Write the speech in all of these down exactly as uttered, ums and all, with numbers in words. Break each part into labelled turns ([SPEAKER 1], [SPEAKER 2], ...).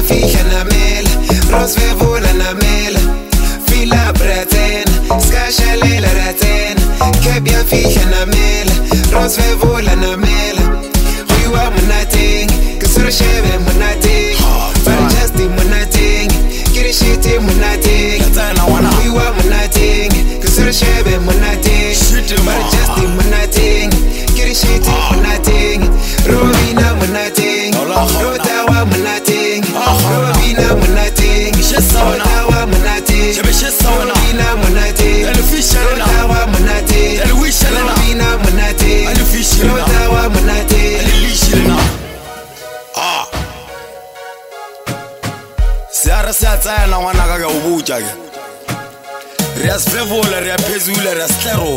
[SPEAKER 1] fihla namela Rosvevula namela Fila braten Skashalela raten Kebya fihla namela Rosvevula namela Huiwa munating Kisura sheve munating Barjasti munating Kirishiti munating Huiwa munating Kisura sheve munating Barjasti munating Kirishiti munating Rovina munating Rotawa munating Rovina munating Rotawa munating Rovina munating Rotawa munating Rovina munating Rotawa munating
[SPEAKER 2] Ah Seara se tsena ngwana ka ka o botsa ke Re sfevola re phezula re stero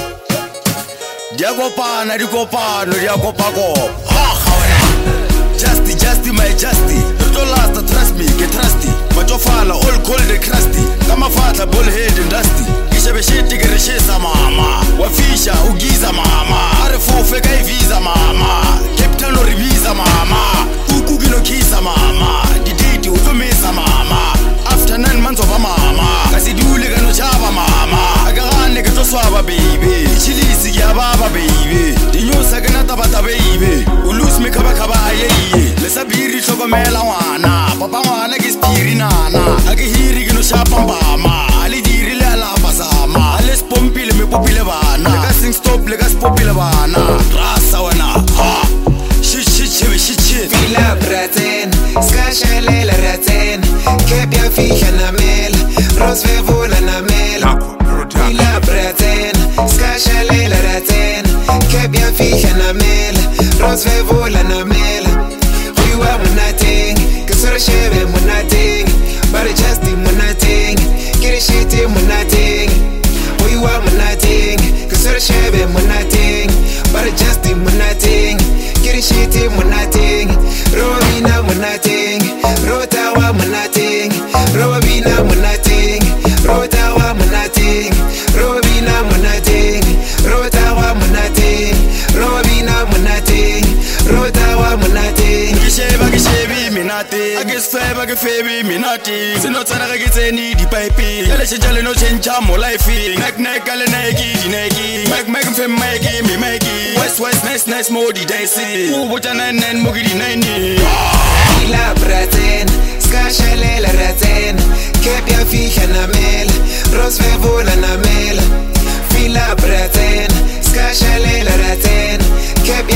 [SPEAKER 2] Dia kopana di kopano dia kopakopa Ah khawena Justy Justy my Justy Don't last trust me get trusty Matofala all cold and crusty Kama fatha bullhead and dusty Ishebe shit ke re shesa mama Wafisha ugiza mama Are fofe kai visa mama Captain oribiza mama Kuku kino kisa mama Diditi utumisa mama After nine months of a mama Kasi dule kano chava mama Agane ke toswaba baby Chilisi ya baba baby Dinyosa ke natabata baby Ulus me kaba kaba ayeye Lesabiri chokomela wana Papa wana ke spiri nana Ake hiri kino shapa mbama Ali diri le ala pasama Ale spompile me popile bana Lega sing stop lega spopile bana Rasa wana ha Shit shit shit shit shit
[SPEAKER 1] Fila braten Skashalela raten Kebya fihla namela Rosvevula namela Fila braten Skashalela raten Kebya fihla namela Rosvevula namela Huiwa munating Kisura sheve munating Barjasti munating Kirishiti munating Huiwa munating Kisura sheve munating Barjasti munating Kirishiti munating Rovina munating Rotawa munating Rovina munating Rotawa munating Rovina munating Rotawa munating Rovina munating Rotawa munating
[SPEAKER 2] Kisheba kishebi minati Agisfeba kifebi minati Sinotsana kakitseni di pipe Yale shinjale no chencha mo life Nek nek ale neki di neki Mek mek mfem maiki mi maiki West west nice nice modi daisy Ubuta nen nen mugi di neni
[SPEAKER 1] Fila braten Skashalela raten Kebya fihla namela Rosvevula namela Fila braten Skashalela raten Kebya